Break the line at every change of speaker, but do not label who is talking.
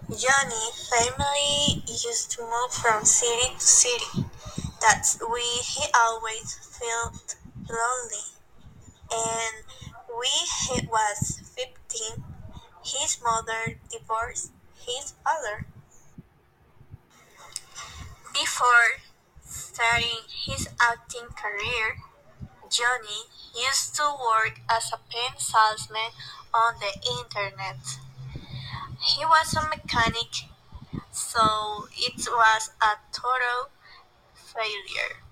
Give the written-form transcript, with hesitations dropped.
Johnny family used to move from city to city. That's why he always felt lonely. And when he was 15, his mother divorced his father. Before starting his acting career, Johnny used to work as a pen salesman on the internet. He was a mechanic, so it was a total failure.